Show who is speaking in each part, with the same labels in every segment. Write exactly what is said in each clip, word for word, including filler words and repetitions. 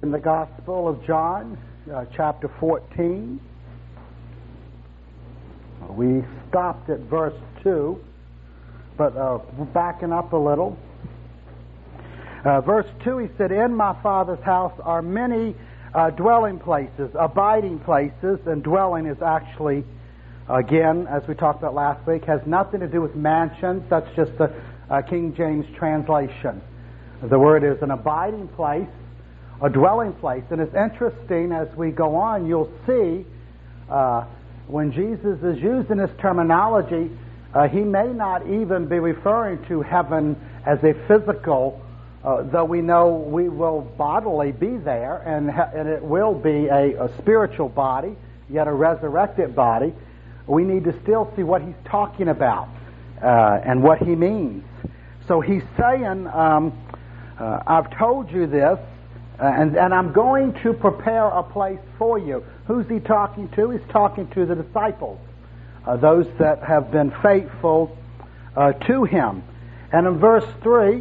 Speaker 1: In the Gospel of John, uh, chapter fourteen, we stopped at verse two, but uh, we're backing up a little. Uh, verse two, he said, "In my Father's house are many uh, dwelling places, abiding places," and dwelling is actually, again, as we talked about last week, has nothing to do with mansions. That's just the uh, King James translation. The word is an abiding place, a dwelling place. And it's interesting, as we go on, you'll see uh, when Jesus is using this terminology, uh, he may not even be referring to heaven as a physical, uh, though we know we will bodily be there, and, ha- and it will be a, a spiritual body, yet a resurrected body. We need to still see what he's talking about uh, and what he means. So he's saying, um, uh, I've told you this, Uh, and, and I'm going to prepare a place for you. Who's he talking to? He's talking to the disciples, uh, those that have been faithful uh, to him. And in verse three,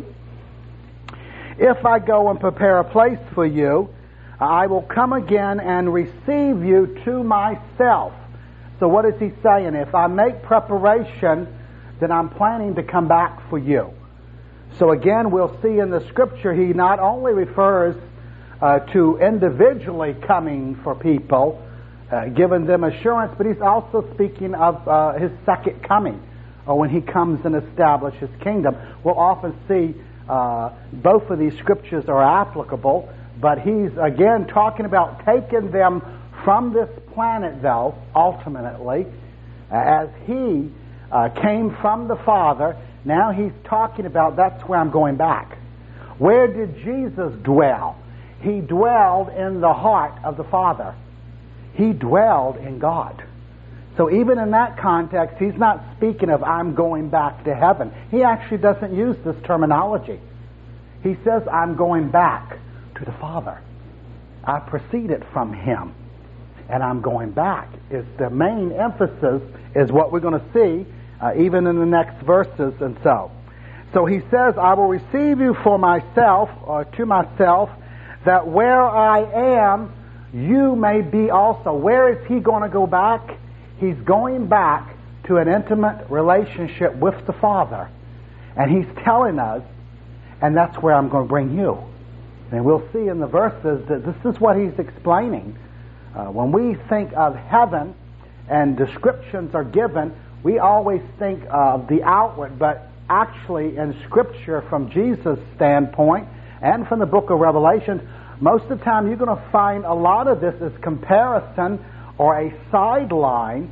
Speaker 1: "If I go and prepare a place for you, I will come again and receive you to myself." So what is he saying? If I make preparation, then I'm planning to come back for you. So again, we'll see in the Scripture, he not only refers Uh, to individually coming for people, uh, giving them assurance, but he's also speaking of uh, his second coming, or when he comes and establishes his kingdom. We'll often see uh, both of these scriptures are applicable, but he's again talking about taking them from this planet, though, ultimately, uh, as he uh, came from the Father. Now he's talking about, that's where I'm going back. Where did Jesus dwell? He dwelled in the heart of the Father. He dwelled in God. So even in that context, he's not speaking of, I'm going back to heaven. He actually doesn't use this terminology. He says, I'm going back to the Father. I proceeded from him, and I'm going back. It's the main emphasis is what we're going to see uh, even in the next verses and so. So he says, I will receive you for myself, or to myself, that where I am, you may be also. Where is he going to go back? He's going back to an intimate relationship with the Father. And he's telling us, and that's where I'm going to bring you. And we'll see in the verses that this is what he's explaining. Uh, when we think of heaven and descriptions are given, we always think of the outward, but actually in Scripture from Jesus' standpoint, and from the book of Revelation, most of the time you're going to find a lot of this is comparison or a sideline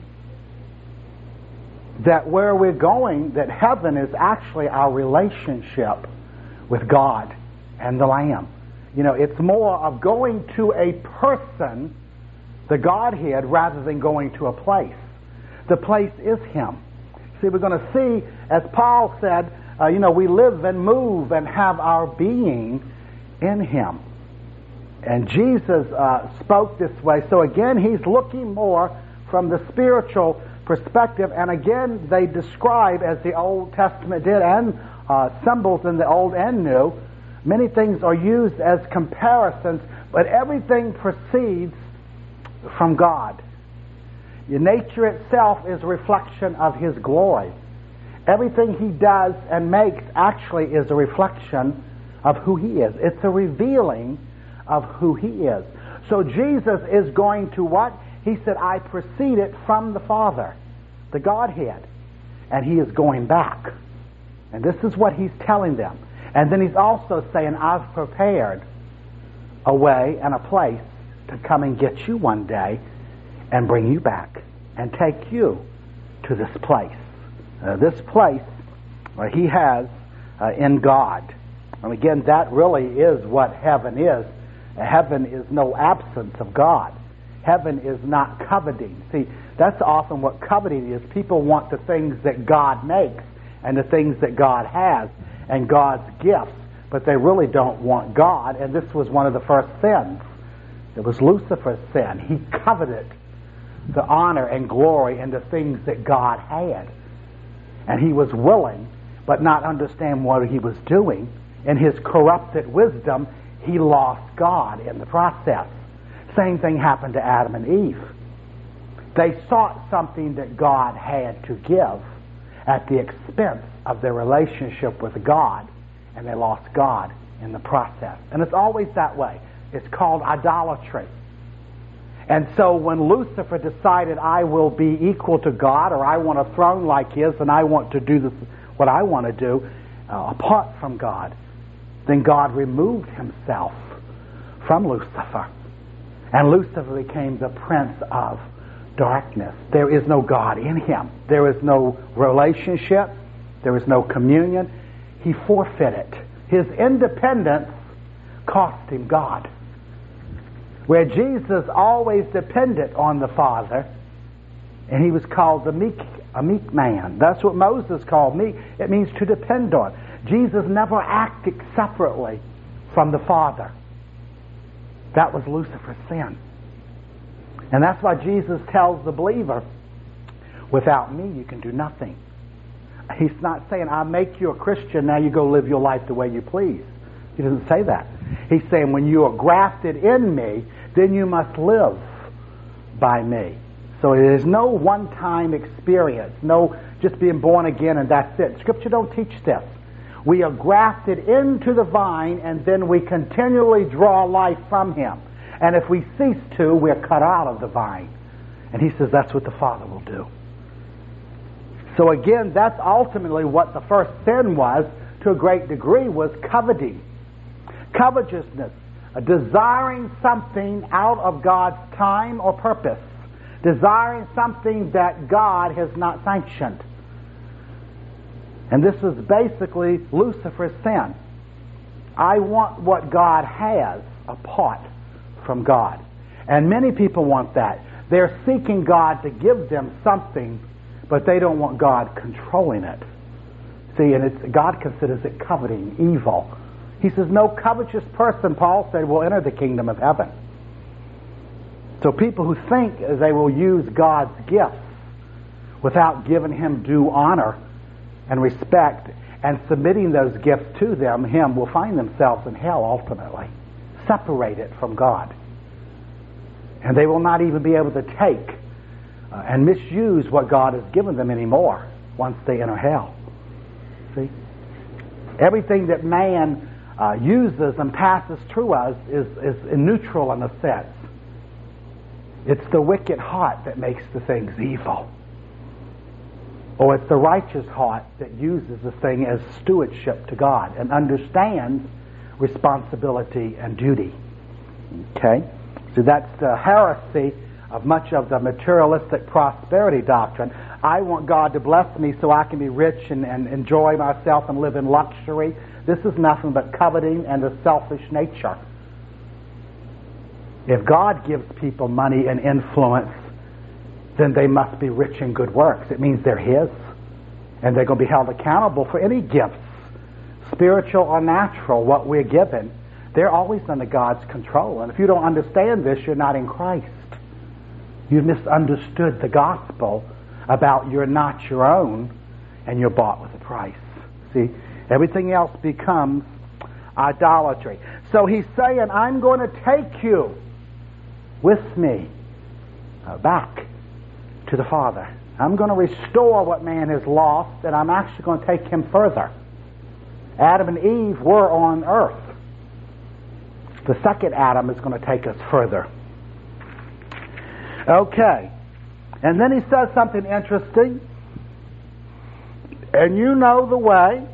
Speaker 1: that where we're going, that heaven is actually our relationship with God and the Lamb. You know, it's more of going to a person, the Godhead, rather than going to a place. The place is Him. See, we're going to see, as Paul said, Uh, you know, we live and move and have our being in Him. And Jesus uh, spoke this way. So again, he's looking more from the spiritual perspective. And again, they describe, as the Old Testament did, and uh, symbols in the Old and New, many things are used as comparisons, but everything proceeds from God. Your nature itself is a reflection of His glory. Everything He does and makes actually is a reflection of who He is. It's a revealing of who He is. So Jesus is going to what? He said, I proceeded from the Father, the Godhead. And He is going back. And this is what He's telling them. And then He's also saying, I've prepared a way and a place to come and get you one day and bring you back and take you to this place. Uh, this place uh, He has uh, in God. And again, that really is what heaven is. Uh, heaven is no absence of God. Heaven is not coveting. See, that's often what coveting is. People want the things that God makes and the things that God has and God's gifts, but they really don't want God. And this was one of the first sins. It was Lucifer's sin. He coveted the honor and glory and the things that God had. And he was willing, but not understand what he was doing. In his corrupted wisdom, he lost God in the process. Same thing happened to Adam and Eve. They sought something that God had to give at the expense of their relationship with God, and they lost God in the process. And it's always that way. It's called idolatry. And so when Lucifer decided, I will be equal to God, or I want a throne like his, and I want to do this, what I want to do uh, apart from God, then God removed himself from Lucifer. And Lucifer became the prince of darkness. There is no God in him. There is no relationship. There is no communion. He forfeited. His independence cost him God. Where Jesus always depended on the Father, and he was called the meek, a meek man. That's what Moses called meek. It means to depend on. Jesus never acted separately from the Father. That was Lucifer's sin. And that's why Jesus tells the believer, without me you can do nothing. He's not saying, I make you a Christian, now you go live your life the way you please. He doesn't say that. He's saying, when you are grafted in me, then you must live by me. So it is no one-time experience, no just being born again and that's it. Scripture don't teach this. We are grafted into the vine, and then we continually draw life from him. And if we cease to, we're cut out of the vine. And he says that's what the Father will do. So again, that's ultimately what the first sin was, to a great degree, was coveting. Covetousness, a desiring something out of God's time or purpose. Desiring something that God has not sanctioned. And this is basically Lucifer's sin. I want what God has apart from God. And many people want that. They're seeking God to give them something, but they don't want God controlling it. See, and it's, God considers it coveting, evil. He says, no covetous person, Paul said, will enter the kingdom of heaven. So people who think they will use God's gifts without giving him due honor and respect and submitting those gifts to them, him, will find themselves in hell ultimately, separated from God. And they will not even be able to take uh, and misuse what God has given them anymore once they enter hell. See? Everything that man uh, uses and passes through us is, is neutral in a sense. It's the wicked heart that makes the things evil. Or it's the righteous heart that uses the thing as stewardship to God and understands responsibility and duty. Okay? So that's the heresy of much of the materialistic prosperity doctrine. I want God to bless me so I can be rich and, and enjoy myself and live in luxury. This is nothing but coveting and a selfish nature. If God gives people money and influence, then they must be rich in good works. It means they're his. And they're going to be held accountable for any gifts, spiritual or natural, what we're given. They're always under God's control. And if you don't understand this, you're not in Christ. You've misunderstood the gospel about you're not your own and you're bought with a price. See, everything else becomes idolatry. So he's saying, I'm going to take you with me uh, back to the Father. I'm going to restore what man has lost, and I'm actually going to take him further. Adam and Eve were on earth. The second Adam is going to take us further. Okay. And then he says something interesting. And you know the way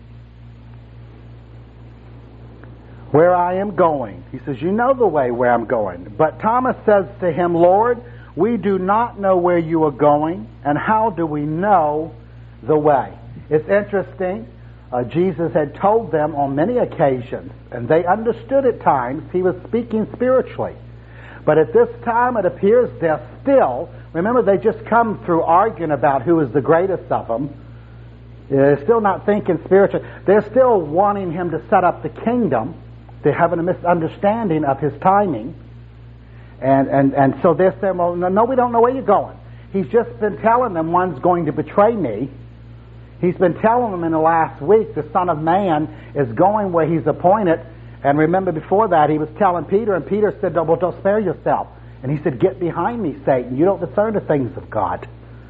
Speaker 1: where I am going. He says, you know the way where I'm going. But Thomas says to him, Lord, we do not know where you are going, and how do we know the way? It's interesting. Uh, Jesus had told them on many occasions, and they understood at times he was speaking spiritually. But at this time it appears they're still, remember they just come through arguing about who is the greatest of them. They're still not thinking spiritually. They're still wanting him to set up the kingdom. They're having a misunderstanding of his timing. And, and, and so they're saying, well, no, no, we don't know where you're going. He's just been telling them one's going to betray me. He's been telling them in the last week the Son of Man is going where he's appointed, And remember before that he was telling Peter, and Peter said, well, don't spare yourself. And he said, get behind me, Satan. You don't discern the things of God.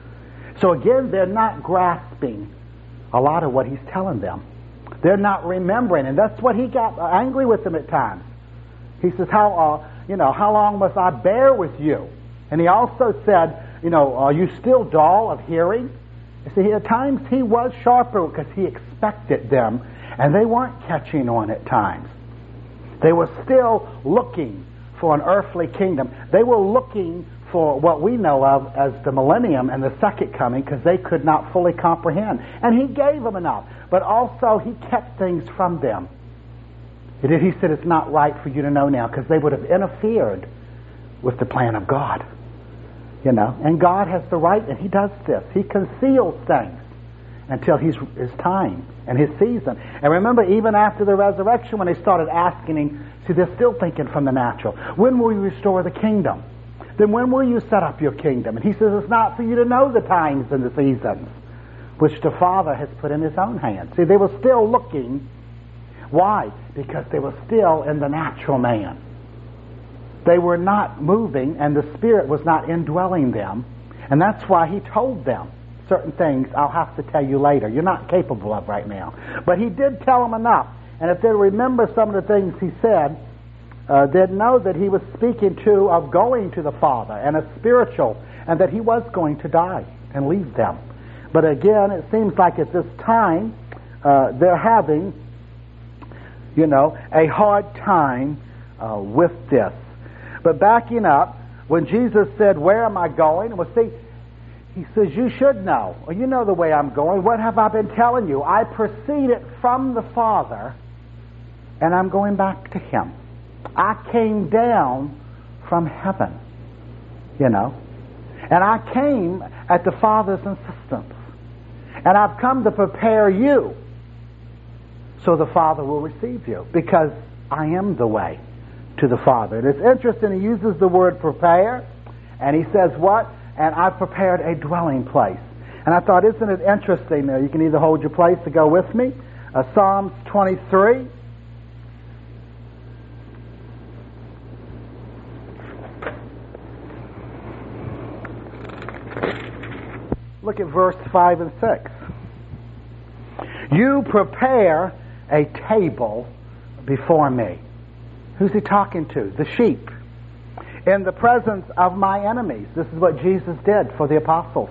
Speaker 1: So again, they're not grasping a lot of what he's telling them. They're not remembering. And that's what he got angry with them at times. He says, how, uh, you know, how long must I bear with you? And he also said, you know, are you still dull of hearing? You see, at times he was sharper because he expected them, and they weren't catching on at times. They were still looking for an earthly kingdom. They were looking for what we know of as the millennium and the second coming, because they could not fully comprehend. And he gave them enough, but also he kept things from them. He did. He said it's not right for you to know now, because they would have interfered with the plan of God. You know, and God has the right, and he does this. He conceals things until his, his time and his season. And remember, even after the resurrection, when they started asking him, see, they're still thinking from the natural. When will you restore the kingdom? Then when will you set up your kingdom? And he says, it's not for you to know the times and the seasons, which the Father has put in his own hands. See, they were still looking. Why? Because they were still in the natural man. They were not moving, and the Spirit was not indwelling them. And that's why he told them certain things I'll have to tell you later. You're not capable of right now. But he did tell them enough. And if they remember some of the things he said, uh, they'd know that he was speaking to of going to the Father, and a spiritual, and that he was going to die and leave them. But again, it seems like at this time, uh, they're having, you know, a hard time uh, with this. But backing up, when Jesus said, where am I going? Well, see, he says, you should know. Well, you know the way I'm going. What have I been telling you? I proceeded from the Father, and I'm going back to him. I came down from heaven, you know. And I came at the Father's insistence. And I've come to prepare you so the Father will receive you, because I am the way to the Father. And it's interesting, he uses the word prepare, and he says what? And I've prepared a dwelling place. And I thought, isn't it interesting? Now, you can either hold your place to go with me. Uh, Psalms twenty-three. Look at verse five and six. You prepare a table before me. Who's he talking to? The sheep. In the presence of my enemies. This is what Jesus did for the apostles.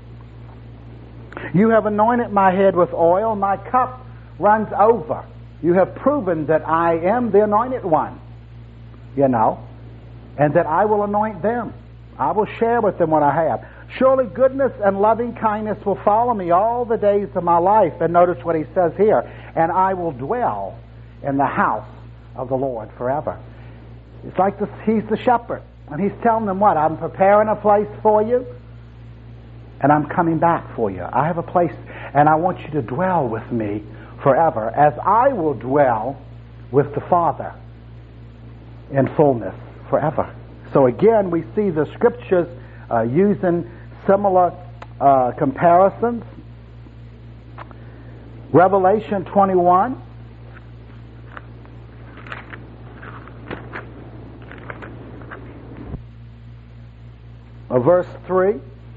Speaker 1: You have anointed my head with oil. My cup runs over. You have proven that I am the anointed one. You know. And that I will anoint them. I will share with them what I have. Surely goodness and loving kindness will follow me all the days of my life. And notice what he says here. And I will dwell in the house of the Lord forever. It's like this, he's the shepherd. And he's telling them what? I'm preparing a place for you. And I'm coming back for you. I have a place, and I want you to dwell with me forever, as I will dwell with the Father in fullness forever. So again, we see the Scriptures uh, using similar uh, comparisons. Revelation twenty-one. Uh, verse three.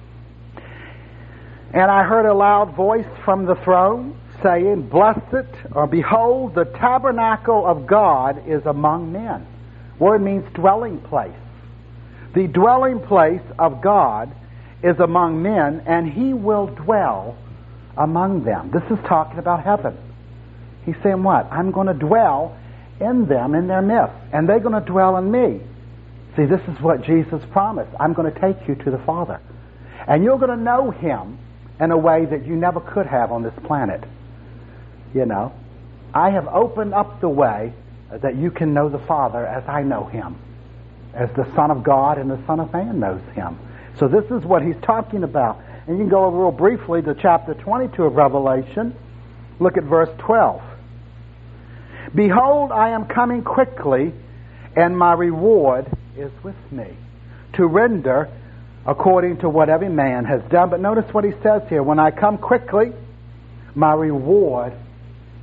Speaker 1: And I heard a loud voice from the throne saying, Blessed, or behold, the tabernacle of God is among men. Word means dwelling place. The dwelling place of God is among men, and he will dwell among them. This is talking about heaven. He's saying what? I'm going to dwell in them, in their midst, and they're going to dwell in me. See, this is what Jesus promised. I'm going to take you to the Father. And you're going to know him in a way that you never could have on this planet. You know, I have opened up the way that you can know the Father as I know him, as the Son of God and the Son of Man knows him. So this is what he's talking about. And you can go real briefly to chapter twenty-two of Revelation. Look at verse twelve. Behold, I am coming quickly, and my reward is with me, to render according to what every man has done. But notice what he says here. When I come quickly, my reward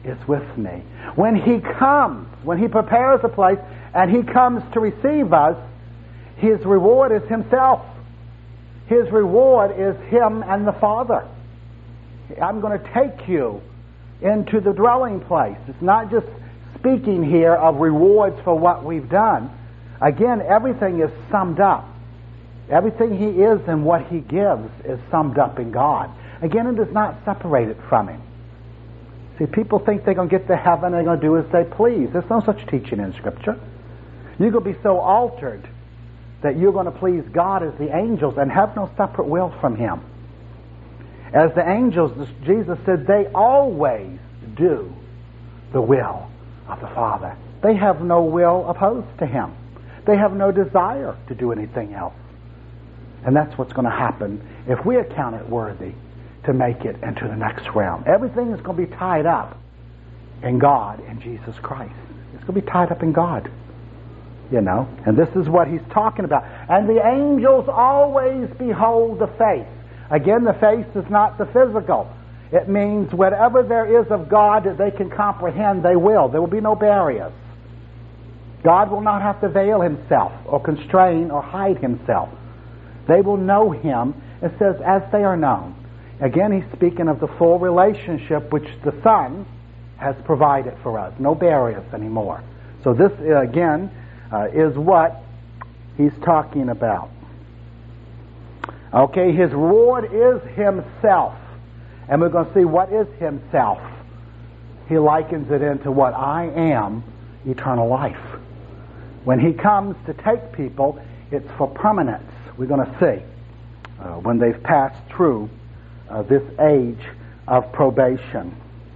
Speaker 1: is with me. When He comes, when He prepares a place and He comes to receive us, His reward is Himself. His reward is Him and the Father. I'm going to take you into the dwelling place. It's not just speaking here of rewards for what we've done. Again, everything is summed up. Everything He is and what He gives is summed up in God. Again, it does not separate it from Him. See, people think they're going to get to heaven and they're going to do as they please. There's no such teaching in Scripture. You're going to be so altered that you're going to please God as the angels and have no separate will from Him. As the angels, Jesus said, they always do the will of the Father. They have no will opposed to Him. They have no desire to do anything else. And that's what's going to happen if we account it worthy to make it into the next realm. Everything is going to be tied up in God and Jesus Christ. It's going to be tied up in God. You know, and this is what He's talking about. And the angels always behold the face. Again, the face is not the physical. It means whatever there is of God that they can comprehend, they will. There will be no barriers. God will not have to veil Himself or constrain or hide Himself. They will know Him, it says, as they are known. Again, He's speaking of the full relationship which the Son has provided for us. No barriers anymore. So this, again, uh, is what He's talking about. Okay, His reward is Himself. And we're going to see what is Himself. He likens it into what I am, eternal life. When He comes to take people, it's for permanence. We're going to see uh, when they've passed through uh, this age of probation.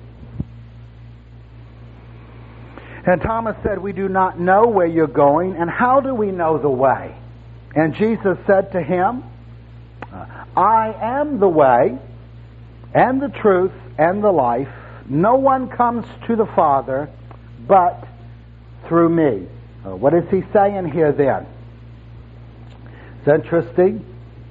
Speaker 1: And Thomas said, we do not know where you're going, and how do we know the way? And Jesus said to him, I am the way, and the truth, and the life. No one comes to the Father but through me. Uh, what is He saying here then? It's interesting.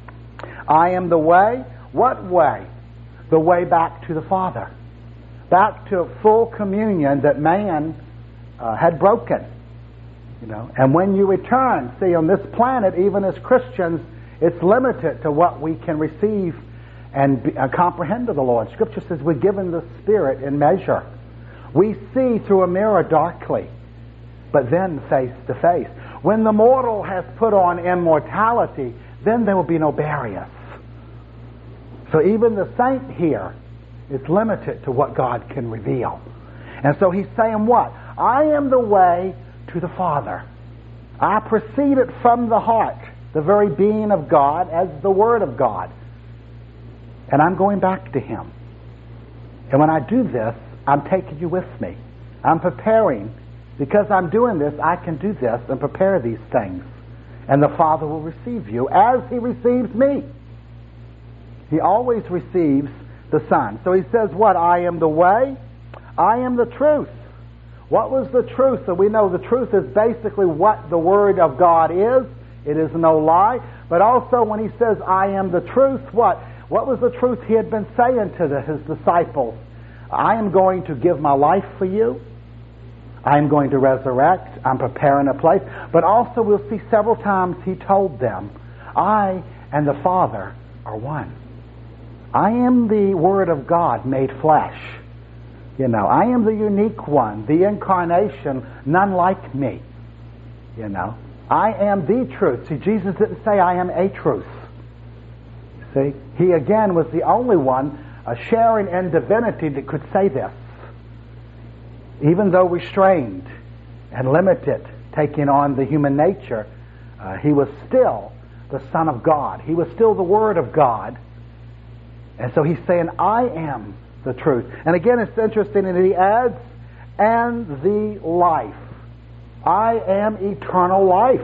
Speaker 1: I am the way. What way? The way back to the Father. Back to full communion that man uh, had broken. You know, and when you return, see, on this planet, even as Christians, it's limited to what we can receive and be, uh, comprehend of the Lord. Scripture says we're given the Spirit in measure. We see through a mirror darkly, but then face to face. When the mortal has put on immortality, then there will be no barriers. So even the saint here is limited to what God can reveal. And so He's saying what? I am the way to the Father. I proceeded from the heart, the very being of God, as the Word of God. And I'm going back to Him. And when I do this, I'm taking you with me. I'm preparing. Because I'm doing this, I can do this and prepare these things. And the Father will receive you as He receives me. He always receives the Son. So He says what? I am the way. I am the truth. What was the truth? So we know the truth is basically what the Word of God is. It is no lie. But also when He says, I am the truth, what? What was the truth He had been saying to the, His disciples? I am going to give my life for you. I'm going to resurrect. I'm preparing a place. But also we'll see several times He told them, I and the Father are one. I am the Word of God made flesh. You know, I am the unique one, the incarnation, none like me. You know, I am the truth. See, Jesus didn't say I am a truth. See, He again was the only one uh, sharing in divinity that could say this. Even though restrained and limited, taking on the human nature, uh, He was still the Son of God. He was still the Word of God. And so He's saying, I am the truth. And again, it's interesting that He adds, and the life. I am eternal life.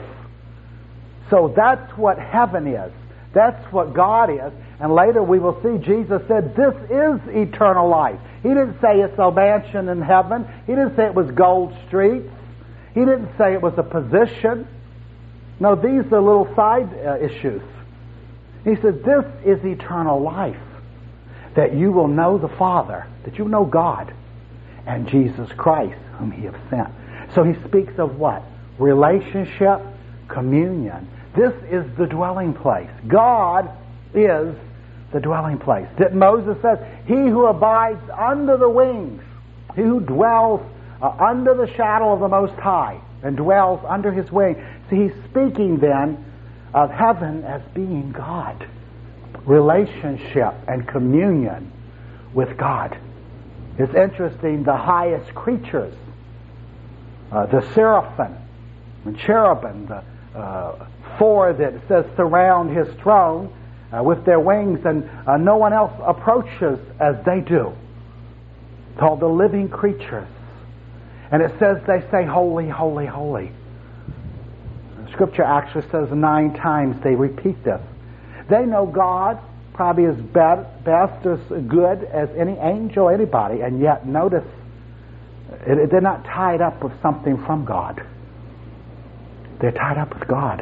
Speaker 1: So that's what heaven is. That's what God is. And later we will see Jesus said, this is eternal life. He didn't say it's a mansion in heaven. He didn't say it was gold streets. He didn't say it was a position. No, these are little side uh, issues. He said, this is eternal life. That you will know the Father, that you know God, and Jesus Christ, whom he hath sent. So he speaks of what? Relationship, communion. This is the dwelling place. God is the dwelling place. Didn't Moses says, he who abides under the wings, he who dwells uh, under the shadow of the Most High and dwells under his wing. See, he's speaking then of heaven as being God. Relationship and communion with God. It's interesting, the highest creatures, uh, the seraphim and cherubim, the uh, four that it says surround his throne uh, with their wings, and uh, no one else approaches as they do, called the living creatures. And it says they say, holy, holy, holy. The scripture actually says nine times they repeat this. They know God probably as best, best as good as any angel, anybody, and yet notice it, they're not tied up with something from God. They're tied up with God.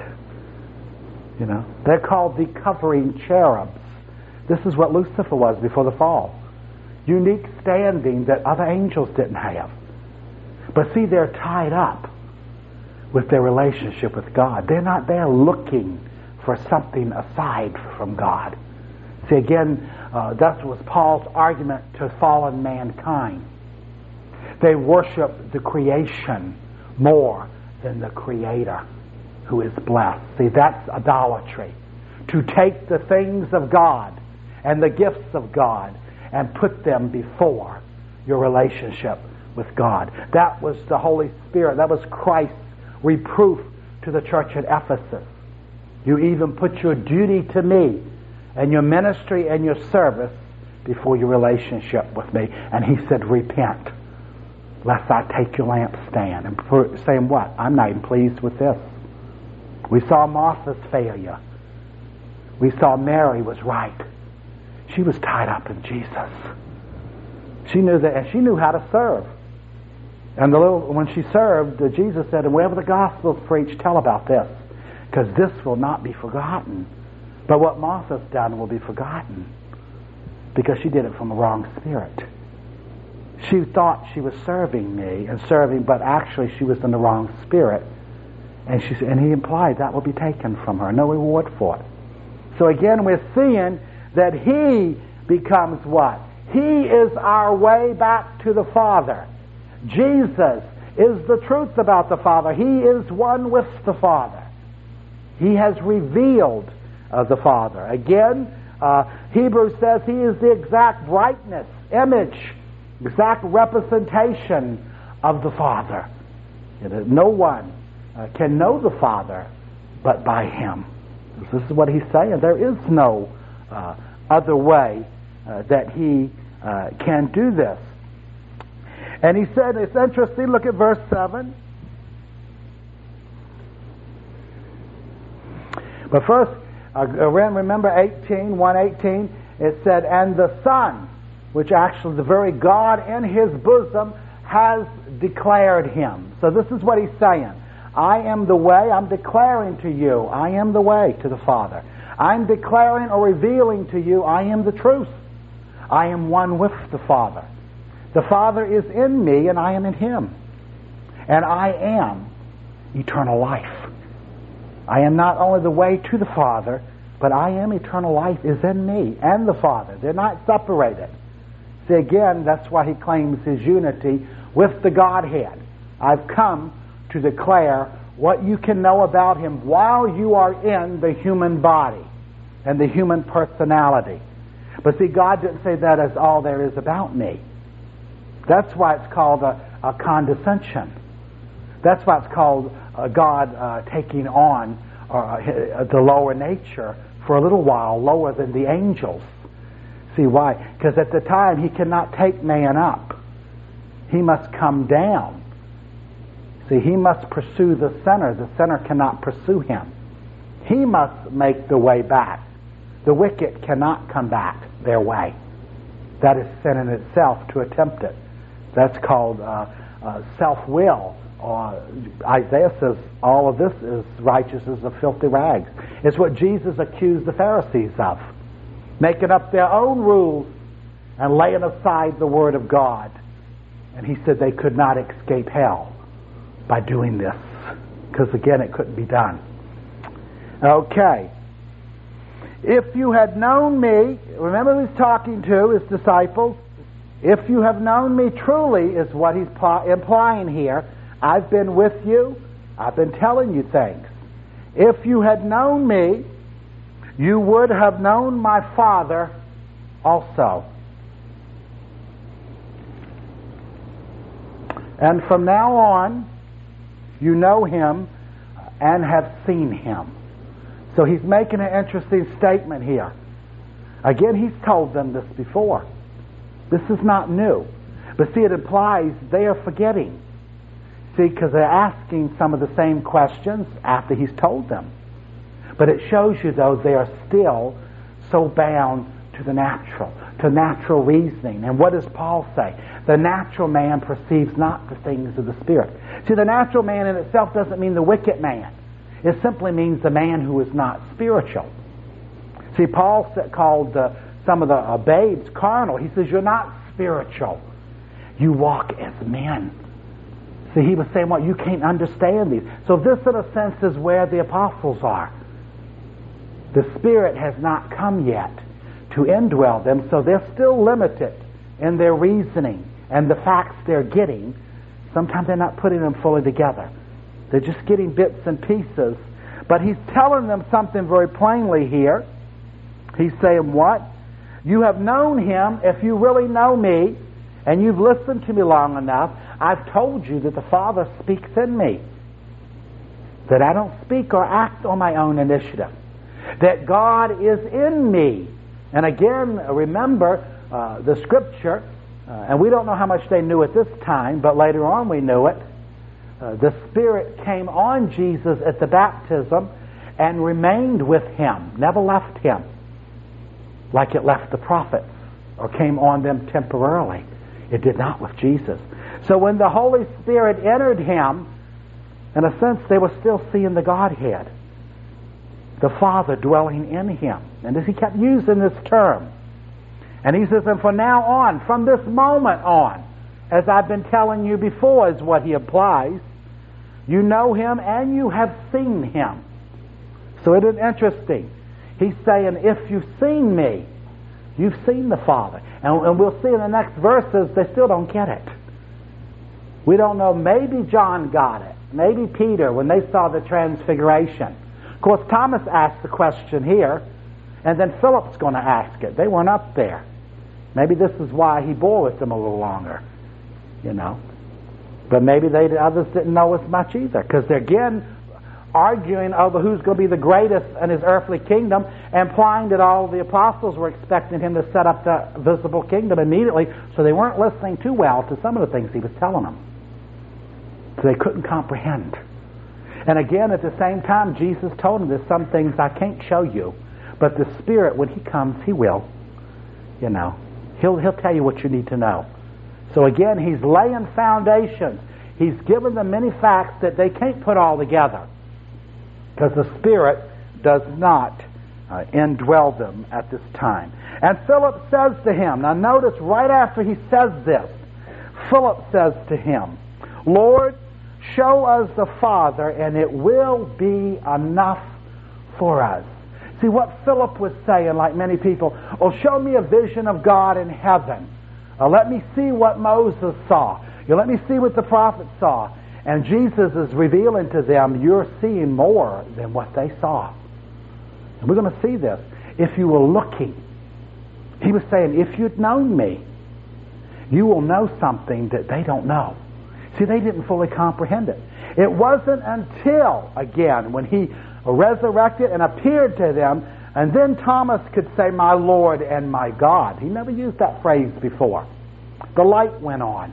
Speaker 1: You know, they're called the covering cherubs. This is what Lucifer was before the fall. Unique standing that other angels didn't have. But see, they're tied up with their relationship with God. They're not there looking for something aside from God. See, again, uh, that was Paul's argument to fallen mankind. They worship the creation more than the Creator, who is blessed. See, that's idolatry. To take the things of God and the gifts of God and put them before your relationship with God. That was the Holy Spirit. That was Christ's reproof to the church at Ephesus. You even put your duty to me and your ministry and your service before your relationship with me. And he said, repent, lest I take your lampstand. And saying what? I'm not even pleased with this. We saw Martha's failure. We saw Mary was right. She was tied up in Jesus. She knew that, and she knew how to serve. And the little, when she served, uh, Jesus said, and wherever the gospel is preached, tell about this, because this will not be forgotten. But what Martha's done will be forgotten, because she did it from a wrong spirit. She thought she was serving me and serving, but actually she was in the wrong spirit. And she and he implied that will be taken from her, no reward for it. So again, we're seeing that he becomes what? He is our way back to the Father. Jesus is the truth about the Father. He is one with the Father. He has revealed uh, the Father. Again, uh, Hebrews says he is the exact brightness, image, exact representation of the Father. You know, no one uh, can know the Father but by him. This is what he's saying. There is no uh, other way uh, that he uh, can do this. And he said, it's interesting, look at verse seven. But first, uh, remember eighteen, one eighteen, it said, and the Son, which actually the very God in his bosom has declared him. So this is what he's saying. I am the way, I'm declaring to you, I am the way to the Father. I'm declaring or revealing to you, I am the truth. I am one with the Father. The Father is in me and I am in him. And I am eternal life. I am not only the way to the Father, but I am eternal life is in me and the Father. They're not separated. See, again, that's why he claims his unity with the Godhead. I've come to declare what you can know about him while you are in the human body and the human personality. But see, God didn't say that as all there is about me. That's why it's called a, a condescension. That's why it's called uh, God uh, taking on uh, the lower nature for a little while, lower than the angels. See why? Because at the time he cannot take man up. He must come down. See, he must pursue the sinner. The sinner cannot pursue him. He must make the way back. The wicked cannot come back their way. That is sin in itself to attempt it. That's called uh, uh, self-will. Uh, Isaiah says all of this is righteousness of filthy rags. It's what Jesus accused the Pharisees of. Making up their own rules and laying aside the Word of God. And he said they could not escape hell by doing this, because again, it couldn't be done. Okay. If you had known me, remember he's talking to his disciples, if you have known me truly, is what he's implying here. I've been with you, I've been telling you things. If you had known me, you would have known my Father also. And from now on, you know him and have seen him. So he's making an interesting statement here. Again, he's told them this before. This is not new. But see, it implies they are forgetting. See, because they're asking some of the same questions after he's told them. But it shows you, though, they are still so bound to the natural, to natural reasoning. And what does Paul say? The natural man perceives not the things of the Spirit. See, the natural man in itself doesn't mean the wicked man. It simply means the man who is not spiritual. See, Paul called uh, some of the uh, babes carnal. He says, you're not spiritual. You walk as men. See, he was saying, well, you can't understand these. So this, in a sense, is where the apostles are. The Spirit has not come yet to indwell them, so they're still limited in their reasoning and the facts they're getting. Sometimes they're not putting them fully together. They're just getting bits and pieces. But he's telling them something very plainly here. He's saying what? You have known him if you really know me, and you've listened to me long enough. I've told you that the Father speaks in me, that I don't speak or act on my own initiative, that God is in me. And again, remember uh, the Scripture, uh, and we don't know how much they knew at this time, but later on we knew it. Uh, the Spirit came on Jesus at the baptism and remained with him, never left him, like it left the prophets or came on them temporarily. It did not with Jesus. So when the Holy Spirit entered him, in a sense, they were still seeing the Godhead, the Father dwelling in him. And as he kept using this term, and he says, and from now on, from this moment on, as I've been telling you before, is what he implies, you know him and you have seen him. So it is interesting. He's saying, if you've seen me, you've seen the Father. And, and we'll see in the next verses, they still don't get it. We don't know. Maybe John got it. Maybe Peter, when they saw the transfiguration. Of course, Thomas asked the question here, and then Philip's going to ask it. They weren't up there. Maybe this is why he bore with them a little longer, you know. But maybe they, the others didn't know as much either, because they're again arguing over who's going to be the greatest in his earthly kingdom, implying that all the apostles were expecting him to set up the visible kingdom immediately, so they weren't listening too well to some of the things he was telling them. So they couldn't comprehend. And again, at the same time, Jesus told them, there's some things I can't show you, but the Spirit, when he comes, he will. You know, he'll, he'll tell you what you need to know. So again, he's laying foundations. He's given them many facts that they can't put all together, because the Spirit does not uh, indwell them at this time. And Philip says to him, now notice right after he says this, Philip says to him, Lord, show us the Father, and it will be enough for us. See, what Philip was saying, like many people, oh, show me a vision of God in heaven. Uh, let me see what Moses saw. You let me see what the prophets saw. And Jesus is revealing to them, you're seeing more than what they saw. And we're going to see this. If you were looking, he was saying, if you'd known me, you will know something that they don't know. See, they didn't fully comprehend it. It wasn't until, again, when he resurrected and appeared to them, and then Thomas could say, my Lord and my God. He never used that phrase before. The light went on.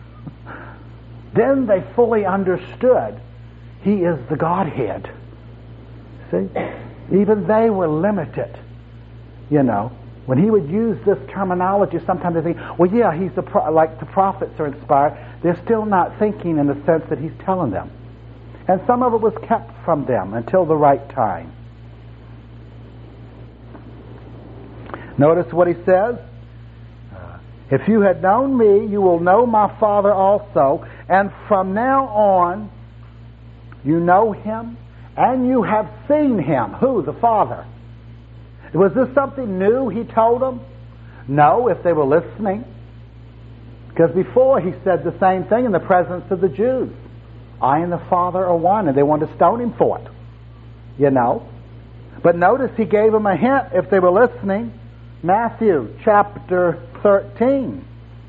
Speaker 1: Then they fully understood he is the Godhead. See? Even they were limited. You know, when he would use this terminology, sometimes they think, well, yeah, he's the pro- like the prophets are inspired. They're still not thinking in the sense that he's telling them. And some of it was kept from them until the right time. Notice what he says. Uh, If you had known me, you will know my Father also. And from now on, you know him and you have seen him. Who? The Father. Was this something new he told them? No, if they were listening. Because before he said the same thing in the presence of the Jews. I and the Father are one, and they wanted to stone him for it. You know. But notice he gave them a hint if they were listening. Matthew chapter thirteen.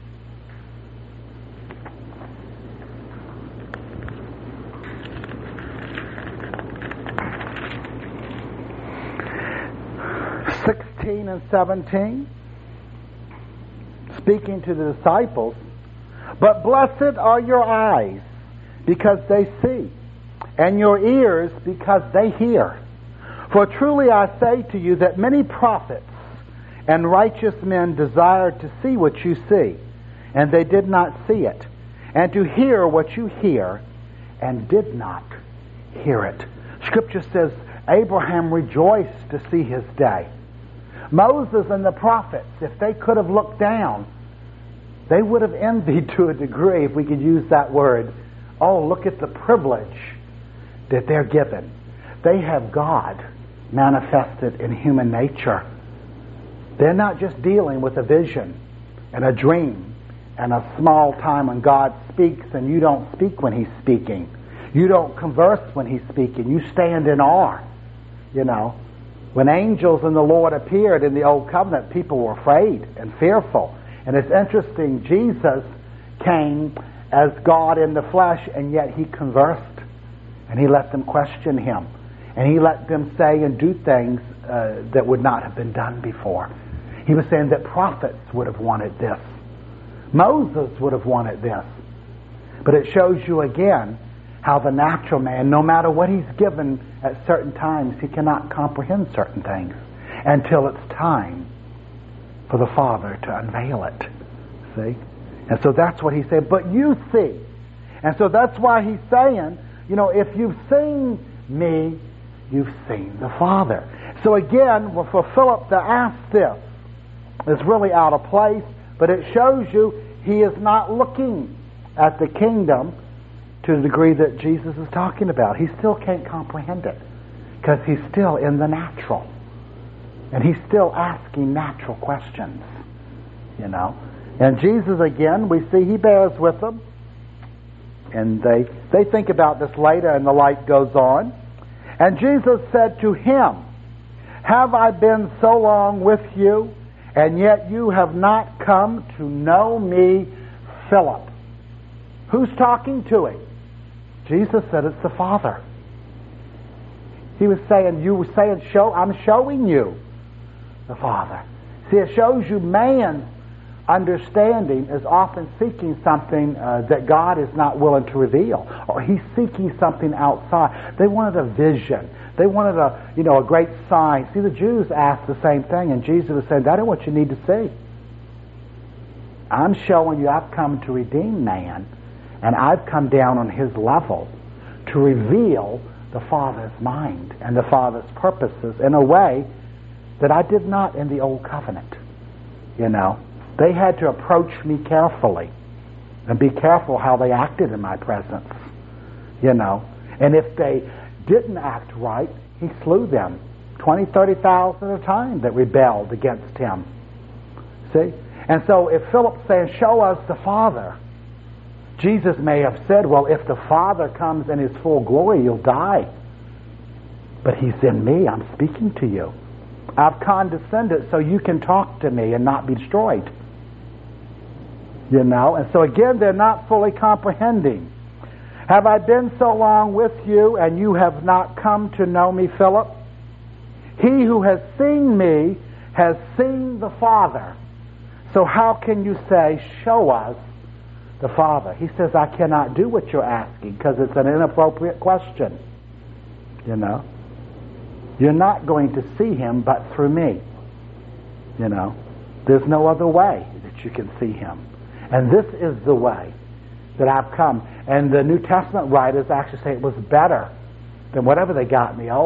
Speaker 1: sixteen and seventeen. Speaking to the disciples. But blessed are your eyes, because they see, and your ears, because they hear. For truly I say to you that many prophets and righteous men desired to see what you see, and they did not see it, and to hear what you hear, and did not hear it. Scripture says Abraham rejoiced to see his day. Moses and the prophets, if they could have looked down, they would have envied to a degree, if we could use that word. Oh, look at the privilege that they're given. They have God manifested in human nature. They're not just dealing with a vision and a dream and a small time when God speaks and you don't speak when he's speaking. You don't converse when he's speaking. You stand in awe. You know, when angels and the Lord appeared in the Old Covenant, people were afraid and fearful. And it's interesting, Jesus came as God in the flesh, and yet he conversed. And he let them question him. And he let them say and do things uh, that would not have been done before. He was saying that prophets would have wanted this. Moses would have wanted this. But it shows you again how the natural man, no matter what he's given at certain times, he cannot comprehend certain things until it's time for the Father to unveil it. See? And so that's what he said. But you see. And so that's why he's saying, you know, if you've seen me, you've seen the Father. So again, for Philip to ask this is really out of place, but it shows you he is not looking at the kingdom to the degree that Jesus is talking about. He still can't comprehend it because he's still in the natural. And he's still asking natural questions, you know. And Jesus, again, we see he bears with them. And they, they think about this later, and the light goes on. And Jesus said to him, have I been so long with you, and yet you have not come to know me, Philip? Who's talking to him? Jesus said it's the Father. He was saying, you were saying, show, I'm showing you the Father. See, it shows you man's understanding is often seeking something uh, that God is not willing to reveal, or he's seeking something outside. They wanted a vision. They wanted a, you know, a great sign. See, the Jews asked the same thing, and Jesus was saying, that is what you need to see. I'm showing you I've come to redeem man, and I've come down on his level to reveal the Father's mind and the Father's purposes in a way that I did not in the Old Covenant. You know, they had to approach me carefully and be careful how they acted in my presence. You know, and if they didn't act right, he slew them. twenty, thirty thousand at a time that rebelled against him. See? And so if Philip's saying, show us the Father, Jesus may have said, well, if the Father comes in his full glory, you'll die. But he's in me. I'm speaking to you. I've condescended so you can talk to me and not be destroyed. You know? And so again, they're not fully comprehending. Have I been so long with you, and you have not come to know me, Philip? He who has seen me has seen the Father. So how can you say, show us the Father? He says, I cannot do what you're asking because it's an inappropriate question. You know? You're not going to see him but through me. You know? There's no other way that you can see him. And this is the way that I've come. And the New Testament writers actually say it was better than whatever they got in the Old.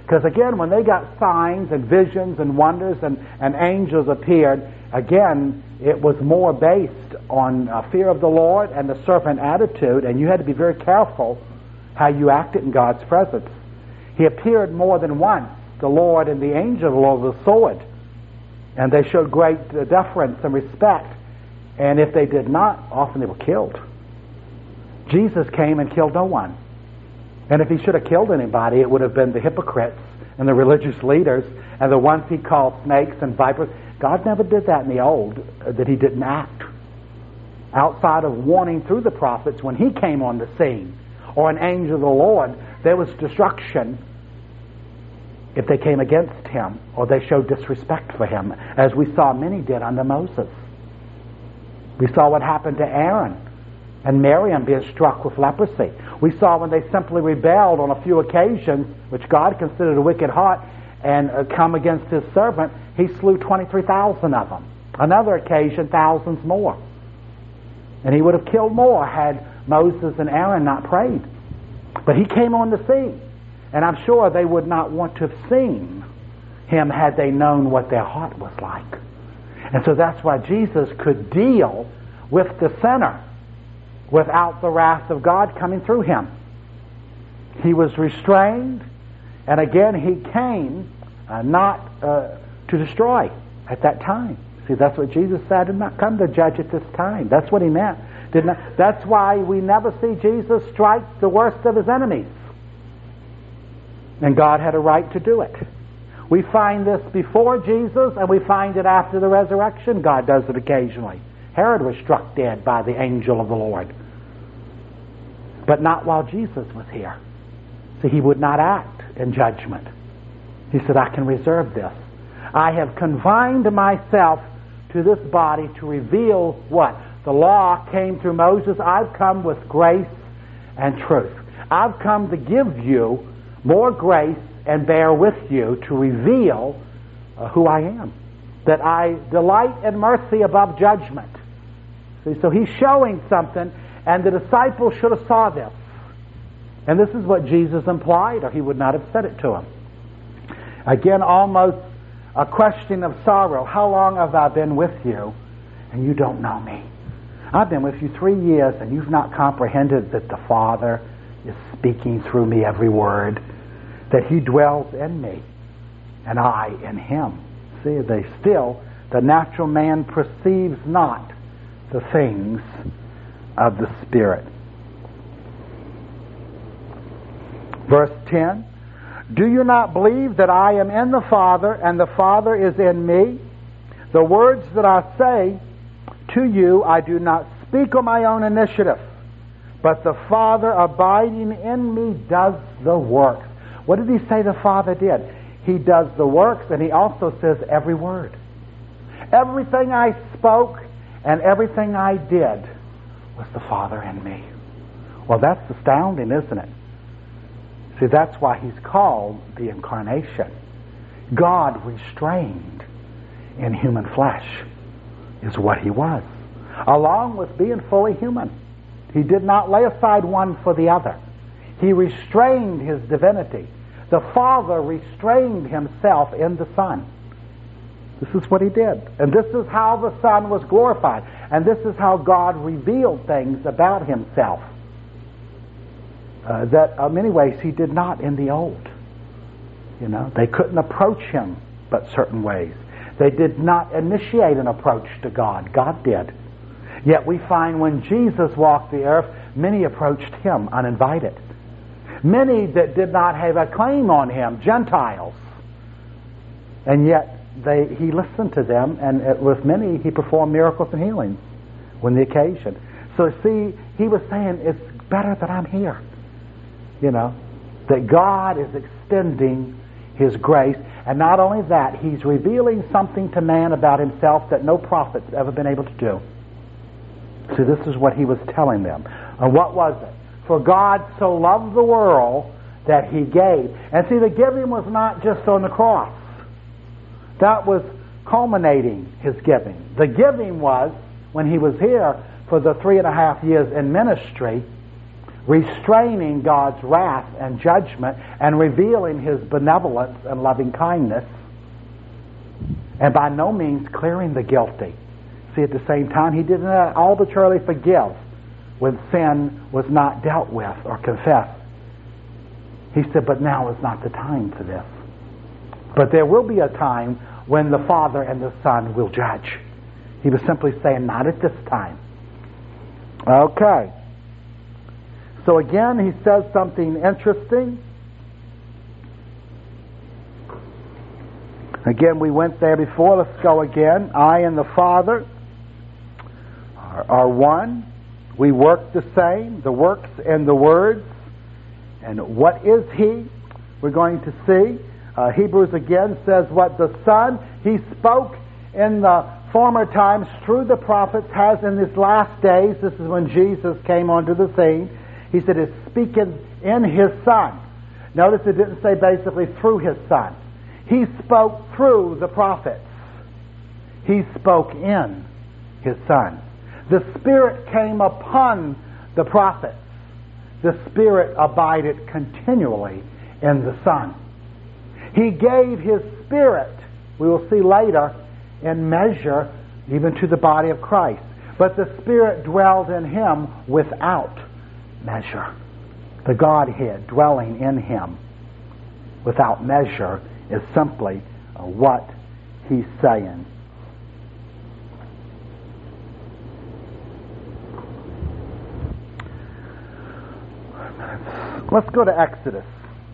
Speaker 1: Because again, when they got signs and visions and wonders and, and angels appeared, again, it was more based on uh, fear of the Lord and the servant attitude, and you had to be very careful how you acted in God's presence. He appeared more than once, the Lord and the angel of the Lord with a sword, and they showed great uh, deference and respect, and if they did not, often they were killed. Jesus came and killed no one. And if he should have killed anybody, it would have been the hypocrites and the religious leaders and the ones he called snakes and vipers. God never did that in the old, uh, that he didn't act. Outside of warning through the prophets, when he came on the scene, or an angel of the Lord, there was destruction if they came against him or they showed disrespect for him, as we saw many did under Moses. We saw what happened to Aaron and Miriam being struck with leprosy. We saw when they simply rebelled on a few occasions, which God considered a wicked heart, and uh, come against his servant, he slew twenty-three thousand of them. Another occasion, thousands more. And he would have killed more had Moses and Aaron not prayed. But he came on the scene, and I'm sure they would not want to have seen him had they known what their heart was like. And so that's why Jesus could deal with the sinner without the wrath of God coming through him. He was restrained, and again he came uh, not uh, to destroy at that time. See, that's what Jesus said. I did not come to judge at this time. That's what he meant. Did not, that's why we never see Jesus strike the worst of his enemies. And God had a right to do it. We find this before Jesus, and we find it after the resurrection. God does it occasionally. Herod was struck dead by the angel of the Lord. But not while Jesus was here. See, he would not act in judgment. He said, I can reserve this. I have confined myself to this body to reveal what? The law came through Moses. I've come with grace and truth. I've come to give you more grace and bear with you to reveal uh, who I am. That I delight in mercy above judgment. See, so he's showing something, and the disciples should have saw this. And this is what Jesus implied, or he would not have said it to them. Again, almost a question of sorrow. How long have I been with you, and you don't know me? I've been with you three years, and you've not comprehended that the Father is speaking through me every word, that he dwells in me, and I in him. See, they still, the natural man perceives not the things of the Spirit. Verse ten, do you not believe that I am in the Father, and the Father is in me? The words that I say to you, I do not speak on my own initiative, but the Father abiding in me does the works. What did he say the Father did? He does the works, and he also says every word. Everything I spoke and everything I did was the Father in me. Well, that's astounding, isn't it? See, that's why he's called the Incarnation. God restrained in human flesh is what he was, along with being fully human. He did not lay aside one for the other. He restrained his divinity. The Father restrained himself in the Son. This is what he did. And this is how the Son was glorified. And this is how God revealed things about himself uh, that in many ways he did not in the old. You know, they couldn't approach him but certain ways. They did not initiate an approach to God. God did. Yet we find when Jesus walked the earth, many approached him uninvited. Many that did not have a claim on him, Gentiles. And yet they, he listened to them, and with many he performed miracles and healings when the occasion. So see, he was saying, it's better that I'm here. You know, that God is extending his grace. And not only that, he's revealing something to man about himself that no prophet's ever been able to do. See, this is what he was telling them. And what was it? For God so loved the world that he gave. And see, the giving was not just on the cross. That was culminating his giving. The giving was when he was here for the three and a half years in ministry, restraining God's wrath and judgment and revealing His benevolence and loving kindness, and by no means clearing the guilty. See, at the same time, He didn't arbitrarily forgive when sin was not dealt with or confessed. He said, but now is not the time for this. But there will be a time when the Father and the Son will judge. He was simply saying, not at this time. Okay. So again, he says something interesting. Again, we went there before. Let's go again. I and the Father are, are one. We work the same, the works and the words. And what is He? We're going to see. Uh, Hebrews again says what the Son, He spoke in the former times through the prophets, has in these last days, this is when Jesus came onto the scene, He said is speaking in His Son. Notice it didn't say basically through His Son. He spoke through the prophets. He spoke in His Son. The Spirit came upon the prophets. The Spirit abided continually in the Son. He gave His Spirit, we will see later, in measure even to the body of Christ. But the Spirit dwelled in Him without measure. The Godhead dwelling in Him without measure is simply uh, what He's saying. Let's go to Exodus.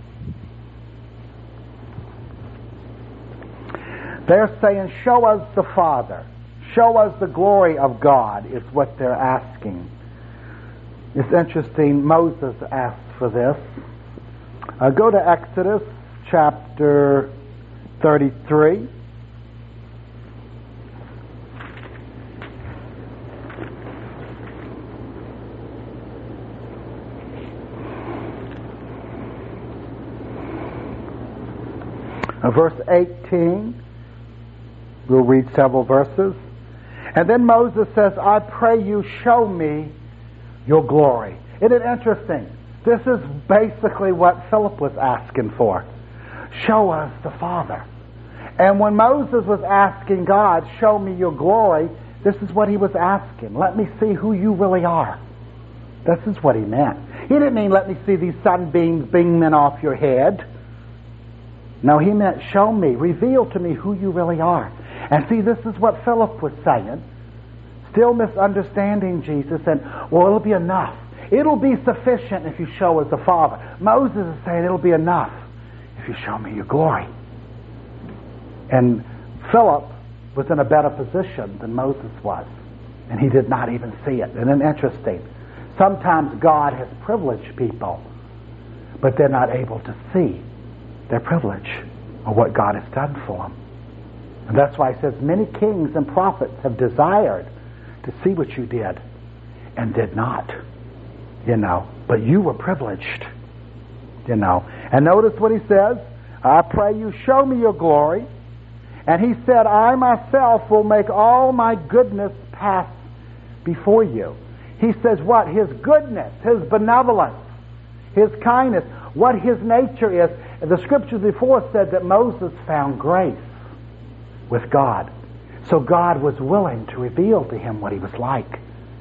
Speaker 1: They're saying, show us the Father. Show us the glory of God is what they're asking. It's interesting, Moses asked for this. Uh, go to Exodus chapter thirty-three. Uh, verse eighteen. We'll read several verses. And then Moses says, I pray you show me your glory. Isn't it interesting? This is basically what Philip was asking for. Show us the Father. And when Moses was asking God, show me your glory, this is what he was asking. Let me see who you really are. This is what he meant. He didn't mean let me see these sunbeams beaming off your head. No, he meant show me, reveal to me who you really are. And see, this is what Philip was saying. Still misunderstanding Jesus, and, well, it'll be enough. It'll be sufficient if you show us the Father. Moses is saying it'll be enough if you show me your glory. And Philip was in a better position than Moses was. And he did not even see it. And it's interesting. Sometimes God has privileged people, but they're not able to see their privilege or what God has done for them. And that's why he says many kings and prophets have desired to see what you did and did not. You know, but you were privileged. You know. And notice what he says. I pray you show me your glory. And he said, I myself will make all my goodness pass before you. He says what? His goodness, His benevolence, His kindness, what His nature is. The scriptures before said that Moses found grace with God. So God was willing to reveal to him what He was like.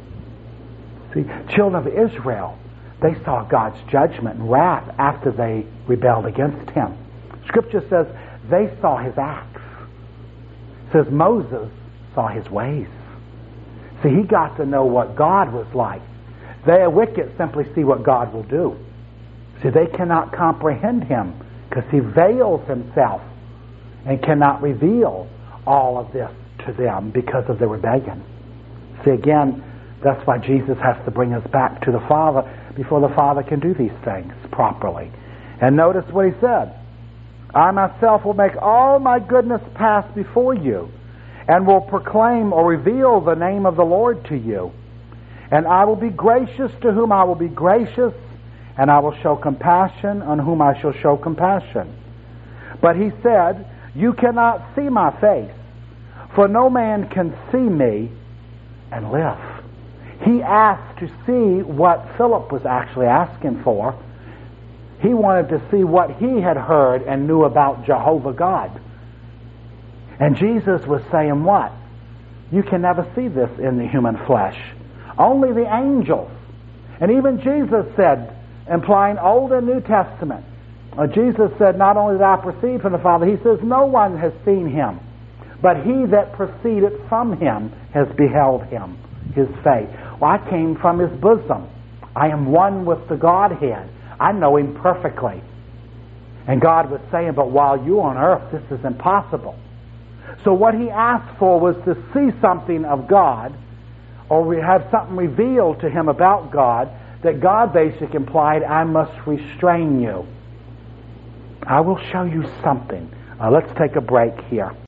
Speaker 1: See, children of Israel, they saw God's judgment and wrath after they rebelled against Him. Scripture says they saw His acts. It says Moses saw His ways. See, he got to know what God was like. They wicked simply see what God will do. See, they cannot comprehend Him because He veils Himself and cannot reveal all of this to them because of the rebellion. See, again, that's why Jesus has to bring us back to the Father before the Father can do these things properly. And notice what He said. I myself will make all my goodness pass before you and will proclaim or reveal the name of the Lord to you. And I will be gracious to whom I will be gracious, and I will show compassion on whom I shall show compassion. But He said, you cannot see my face, for no man can see me and live. He asked to see what Philip was actually asking for. He wanted to see what he had heard and knew about Jehovah God. And Jesus was saying what? You can never see this in the human flesh. Only the angels. And even Jesus said, implying Old and New Testament, uh, Jesus said, not only did I proceed from the Father, he says, no one has seen him, but he that proceeded from him has beheld him, his face. Well, I came from his bosom. I am one with the Godhead. I know him perfectly. And God was saying, but while you're on earth, this is impossible. So what he asked for was to see something of God, or we have something revealed to him about God, that God basically implied, I must restrain you. I will show you something. Uh, let's take a break here.